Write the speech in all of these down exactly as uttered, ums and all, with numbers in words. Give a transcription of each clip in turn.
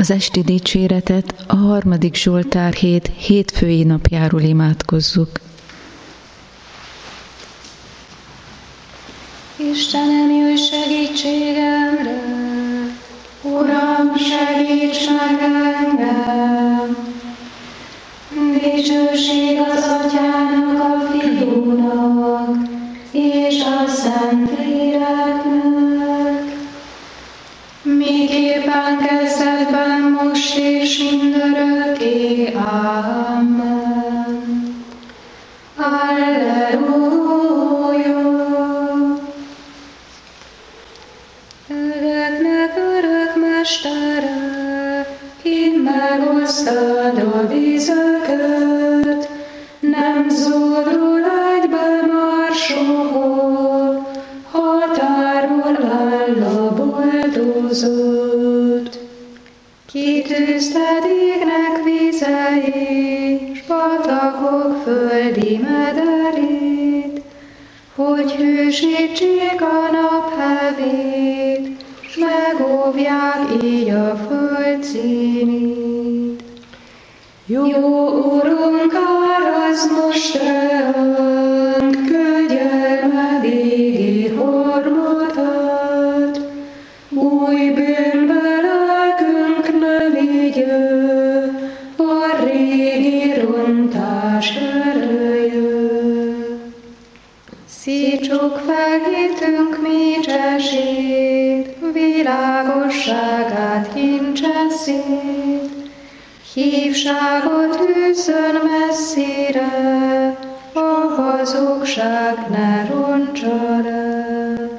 Az esti dicséretet a harmadik Zsoltár hét hétfői napjáról imádkozzuk. Istenem, jöjj segítségemre! Uram, segíts meg engem! Dicsőség az Atyának, a Fiúnak, és a Szentléleknek, miképpen kezdetben, most és mindörökké. Amen. Halleluja! Öröknek örök Mestere, kint megosztad a vizeket, nem zúdul egybe már soha, határból áll a boltozat. Kitűzted égnek vizeit, s patakok földi mederét, hogy hűsítsék a naphevét, s megóvják így a föld színét. Jó Urunk, árazd most ránk kegyelmed égi harmatát, új bűnbe lelkünk ne vigye a régi rontás ereje. Szítsuk fel hitünk mécsesét, világosságát kincse szét, hívságot űzzön messzire, a hazugság ne roncsa le.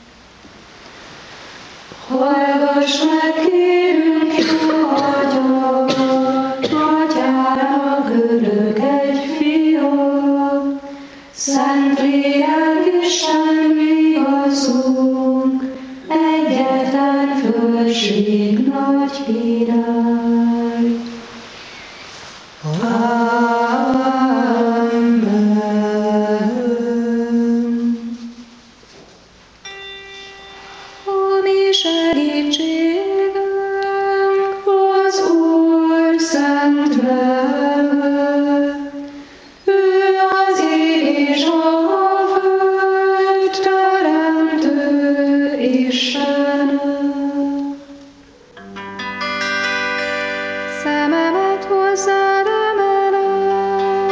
Hallgass meg, kérünk, jó Atya, Atyának örök egy fia, Szent Lélek Isten vigaszunk, egyetlen fölség nagy király. Amen. Ó, mi segítségünk, az Úr szent neve, ő az ég és a föld teremtő Istene. Szememet hozzád emelem,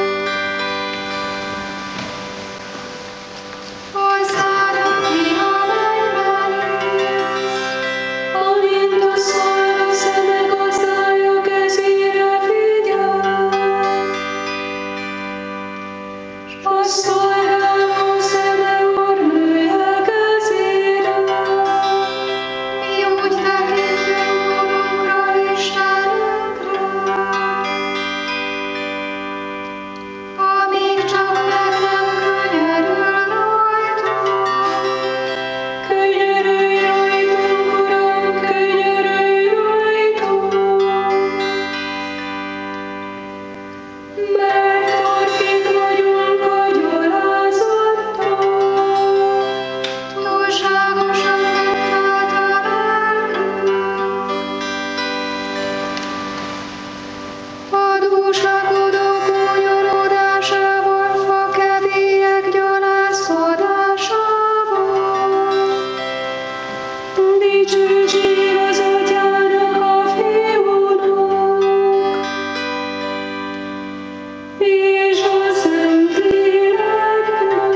hozzád, aki a mennyben élsz, amint a szolga szeme gazdája kezére figyel, s a szolgának szeme úrnője kezére. Mi úgy tekintünk Urunkra, Istenünkre, amíg csak meg nem könnyörül rajtunk. Könyörülj rajtunk, Uram, könyörülj rajtunk! Mert torkik vagyunk a gyalázattal, túlságosan megfájt a lelkünk. Adóskodó gúnyolódásával, fakebélyek gyalázkodásával. Dicsőség az Atyának, a Fiúnak, és a Szentléleknek,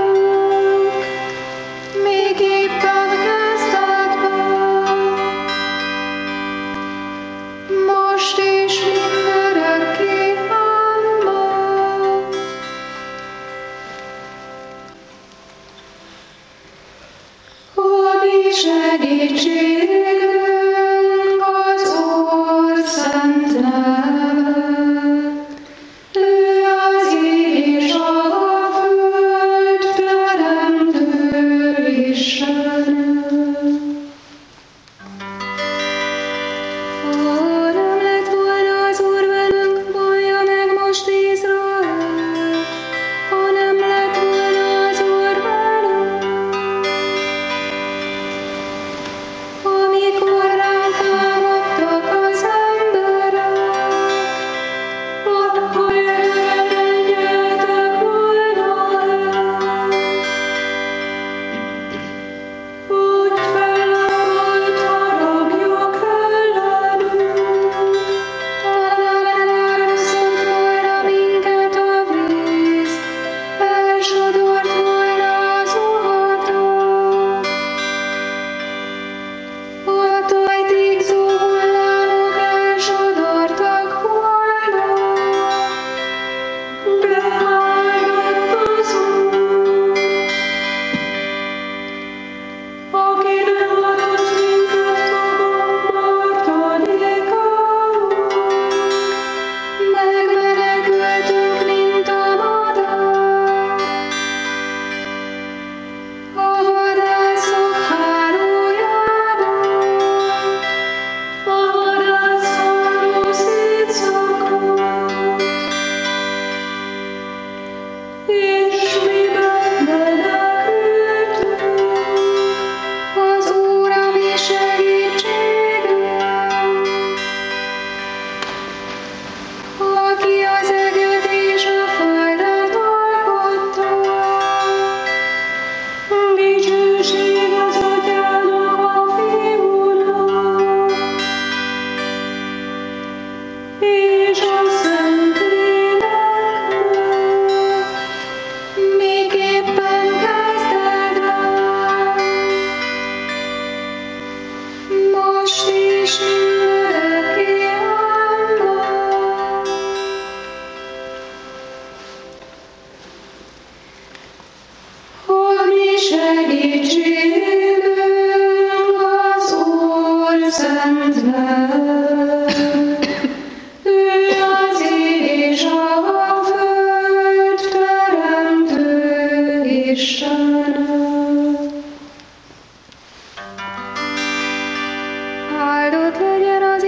miképpen kezdetben, most és mindörökké. Amen. Ó, mi segítségünk, az Úr szent neve, ő az ég és a föld teremtő Istene. Ha nem lett volna az Úr velünk, vallja meg most Izrael, ha nem lett volna az Úr velünk. Amikor ránk támadtak az emberek,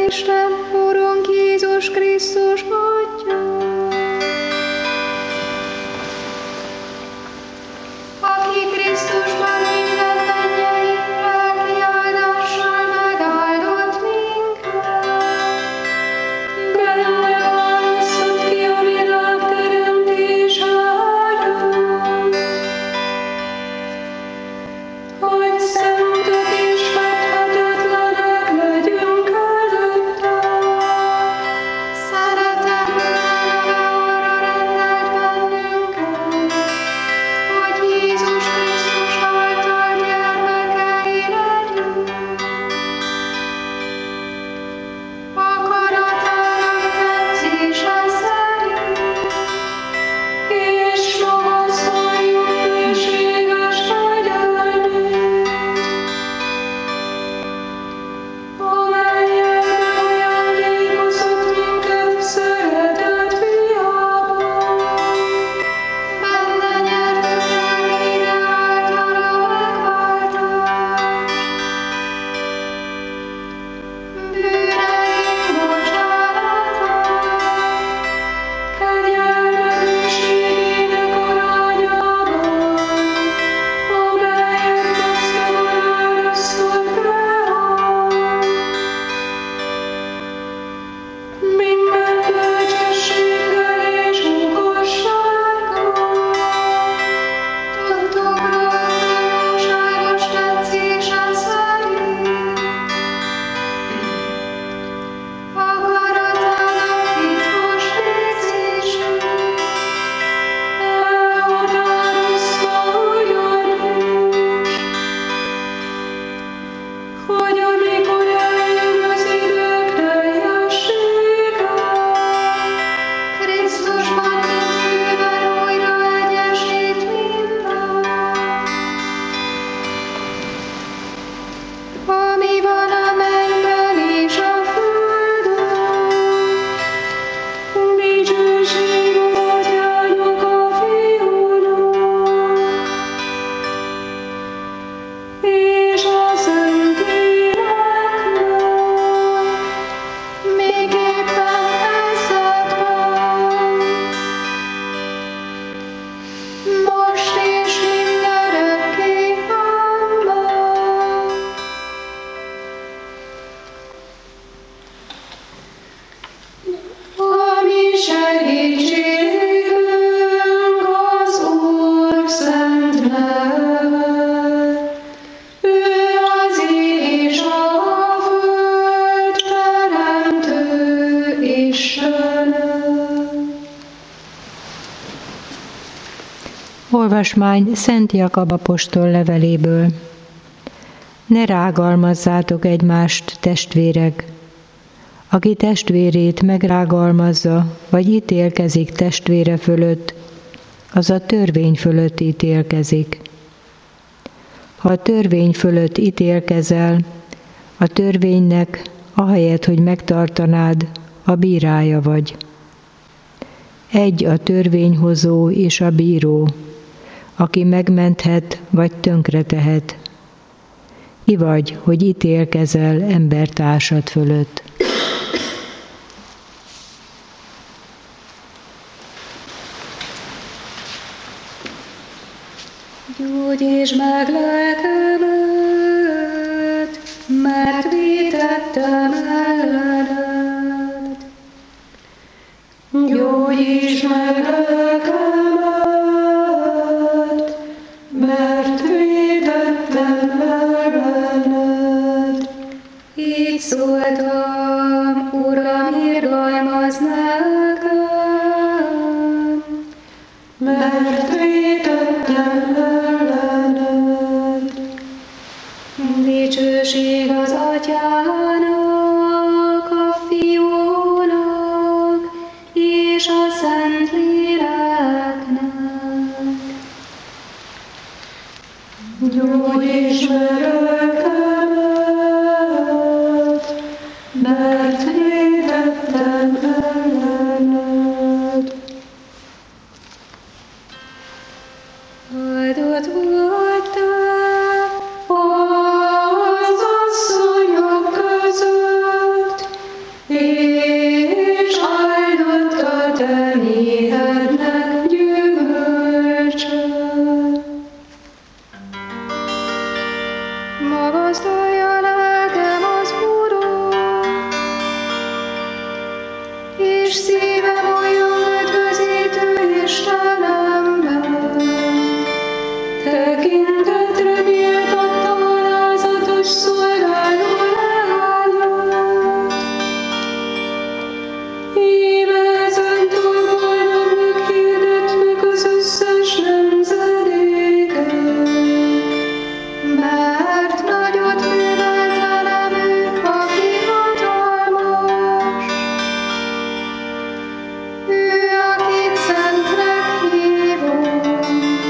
Isten, Urunk Jézus Krisztus Atya. Aki Krisztusban minden mennyei lelki áldással megáldott minket, benne választott ki a világ teremtése előtt, hogy szentek és fedhetetlenek legyünk előtte. Szeretettel arra rendelt bennünket, hogy Jézus Krisztus által gyermekei legyünk. Akaratának tetszése szerint, és magasztaljuk bőséges kegyelmét, amellyel megajándékozott minket szeretett fiában. Benne nyertük el híre által a megváltást, bűneink bocsánatát, kegyelme bőségének arányában, amelyet gazdagon árasztott ránk. Minden bölcsességgel és okossággal tudtuk róla jóságos tetszése szerint, akaratának titkos végzését elhatározta ugyanis, hogy amikor eljön az idők teljessége, Krisztusban mindfőben újra egyesít mindent, ami van a mennyben és a földön. Dicsőség az Atyának, a Fiúnak és a Szentléleknek, miképpen kezdetben, most és mindörökké. Amen. A mi segítségünk az Úr szent neve, ő az ég és a föld teremtő Istene. Olvasmány Szent Jakab apostol leveléből. Ne rágalmazzátok egymást, testvérek! Aki testvérét megrágalmazza, vagy ítélkezik testvére fölött, az a törvény fölött ítélkezik. Ha a törvény fölött ítélkezel, a törvénynek, ahelyett, hogy megtartanád, a bírája vagy. Egy a törvényhozó és a bíró, aki megmenthet vagy tönkretehet. Ki vagy, hogy ítélkezel embertársad fölött. Gyógyítsd meg lelkemet, mert vétettem ellened. Gyógyítsd meg lelkemet, mert vétettem ellened. Így szóltam, Uram, irgalmazz nekem, mert vétettem ellened. Dicsőség az Atyának, a Fiúnak és a Szentléleknek. Gyógyítsd meg lelkemet, mert vétettem ellened. Áldott vagy te az asszonyok között, és szívem olyan üdvözítő Istenemben. Tekintetre méltatta alázatos szolgáló leányát. Íme ezentúl boldognak hirdett meg az összes nemzedékek, mert nagyot művelt velem ő, aki hatalmas. Ő, akit szentnek hívunk,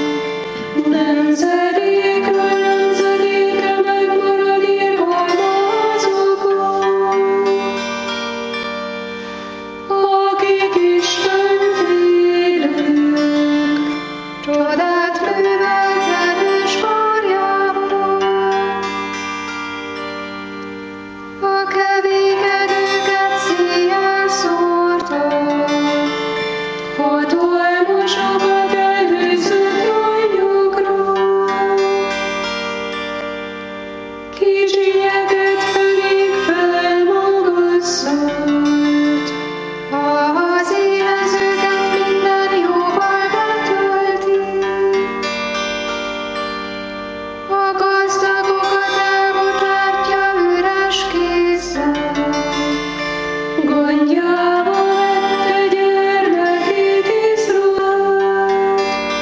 nemzedékről nemzedékre megmarad irgalma azokon, akik Isten félők, csodát művelt erős karjával. A kevékedőket széjjel szórta, hatalmasokat elhűzött rajnyokról. Kicsinyeket pedig felmagasszolt, az éhezőket minden jóval betölti. A gazdagokat elbocsátja üres kézzel, gondjába vette gyermekét Izraelt.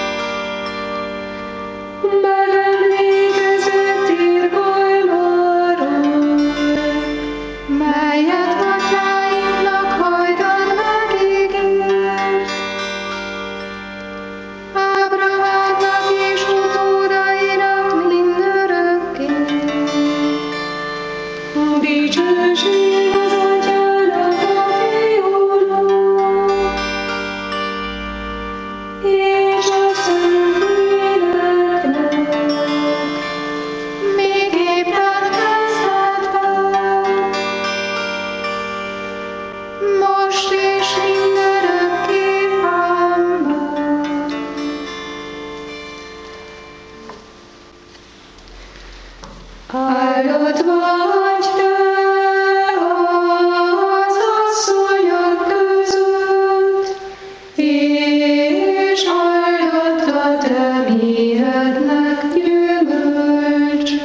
Megemlékezett irgalmáról, melyet atyáinknak hajdan megígért. Ábrahámnak és utódainak mindörökké. Dicsőség az Atyának, a Fiúnak, és a Szentléleknek, még éppen kezdetben, most és mindörökké. Amen. Áldott vagy te az asszonyok között, és áldott a te méhednek gyümölcse.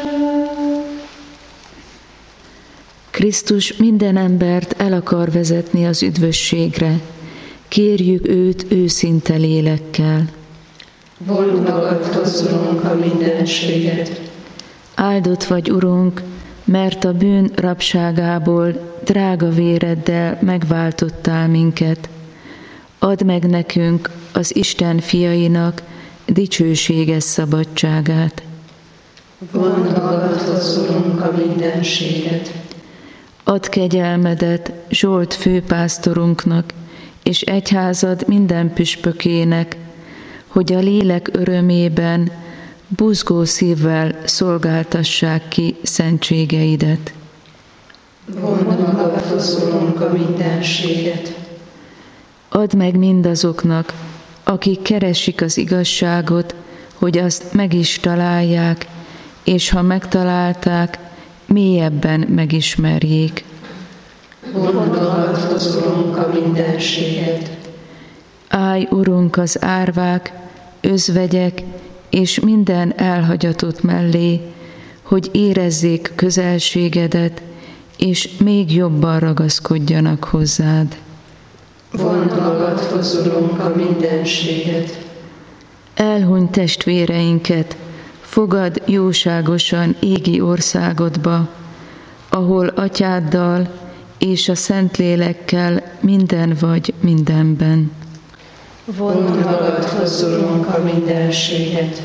Krisztus minden embert el akar vezetni az üdvösségre. Kérjük őt őszinte lélekkel. Vond magadhoz, Urunk, a mindenséget. Áldott vagy, Urunk, mert a bűn rabságából drága véreddel megváltottál minket. Add meg nekünk, az Isten fiainak, dicsőséges szabadságát. Vond magadhoz, Urunk, a mindenséget. Add kegyelmedet Zsolt főpásztorunknak, és egyházad minden püspökének, hogy a lélek örömében buzgó szívvel szolgáltassák ki szentségeidet. Vond magadhoz, Urunk, a mindenséget. Add meg mindazoknak, akik keresik az igazságot, hogy azt meg is találják, és ha megtalálták, mélyebben megismerjék. Vond magadhoz, Urunk, a mindenséget. Állj, Urunk, az árvák, özvegyek és minden elhagyatott mellé, hogy érezzék közelségedet, és még jobban ragaszkodjanak hozzád. Vond magadhoz, Urunk, a mindenséget. Elhuny testvéreinket, fogad jóságosan égi országodba, ahol atyáddal és a Szentlélekkel minden vagy mindenben. Vond magadhoz, Urunk, a mindenséget.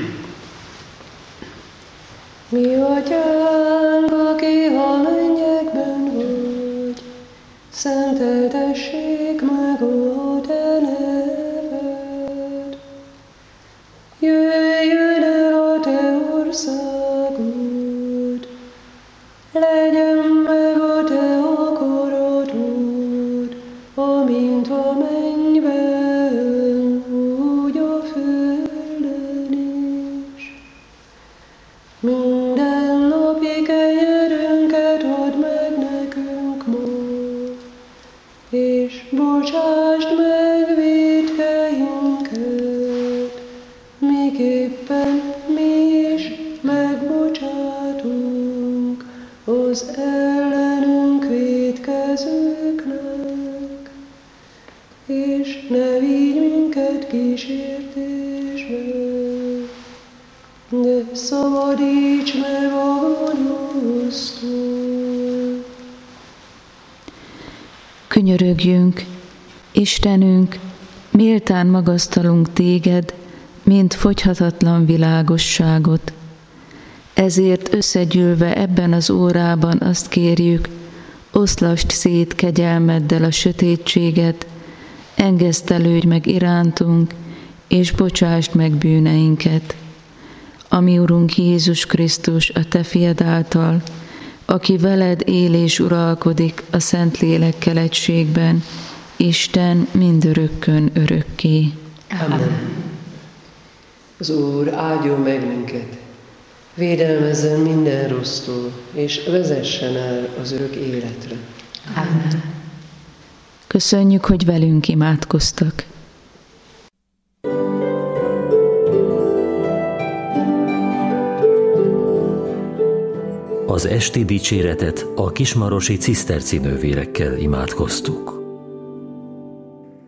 Mi atyánk, aki a mennyekben vagy, szenteltessék meg a te neved. Jöjjön el a te országod, legyen meg a te akaratod, amint a mennyben, úgy a földön is. Minden napi kenyerünket add meg nekünk ma, és bocs bocsásd meg vétkeinket, miképpen mi is megbocsátunk az ellenünk vétkezőknek, és ne vigy minket kísértésbe, de szabadíts meg a gonosztól. Könyörögjünk, Istenünk, méltán magasztalunk téged, mint fogyhatatlan világosságot. Ezért összegyűlve ebben az órában azt kérjük, oszlasd szét kegyelmeddel a sötétséget, engesztelődj meg irántunk, és bocsásd meg bűneinket. Ami Urunk Jézus Krisztus, a Te fiad által, aki veled él és uralkodik a Szentlélekkel egységben, Isten mindörökkön örökké. Amen. Az Úr áldjon meg minket, védelmezzen minden rossztól, és vezessen el az örök életre. Amen. Köszönjük, hogy velünk imádkoztak. Az esti dicséretet a kismarosi ciszterci nővérekkel imádkoztuk.